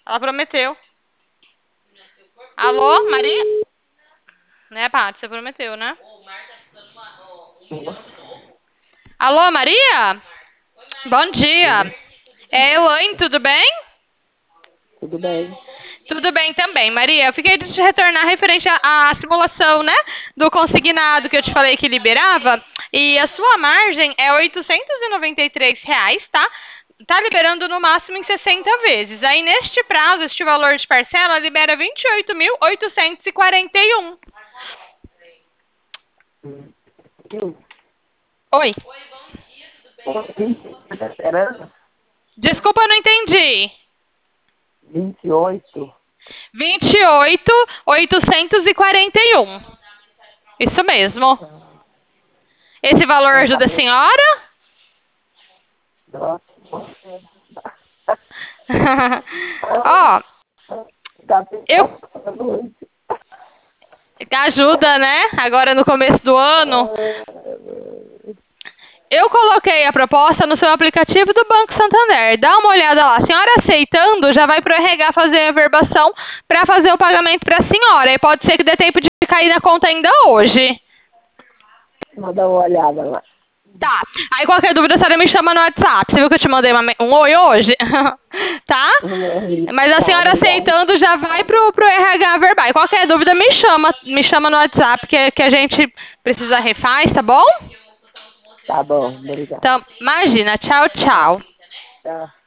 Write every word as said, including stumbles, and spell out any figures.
Ela prometeu. Alô, Maria? Né, Paty? Você prometeu, né? Alô, Maria? Bom dia. Oi, É Elaine, tudo bem? tudo bem? Tudo bem também, Maria. Eu fiquei de te retornar referente à, à simulação, né? Do consignado que eu te falei que liberava. E a sua margem é oitocentos e noventa e três reais, tá? Tá liberando no máximo em sessenta vezes. Aí, neste prazo, este valor de parcela libera vinte e oito mil oitocentos e quarenta e um. Hum, Eu Oi. tô esperando Desculpa, eu não entendi. vinte e oito. vinte e oito mil oitocentos e quarenta e um. Isso mesmo. Ah, Esse valor então tá ajuda a bem. senhora? Nossa, Ó, tá bem eu passando hoje. ajuda, né? Agora no começo do ano. Ah, Eu coloquei a proposta no seu aplicativo do Banco Santander. Dá uma olhada lá. A senhora aceitando, já vai pro R H fazer a verbação para fazer o pagamento para a senhora. E pode ser que dê tempo de cair na conta ainda hoje. Vou dar uma olhada lá. Tá. Aí qualquer dúvida, a senhora me chama no WhatsApp. Você viu que eu te mandei uma um oi hoje? Tá? Mas a Tá, senhora obrigada. aceitando já vai pro, pro R H verbal. E qualquer dúvida, me chama, me chama no WhatsApp que, que a gente precisa refaz, tá bom? Tá bom, obrigada. Então, imagina. Tchau, tchau. Tchau.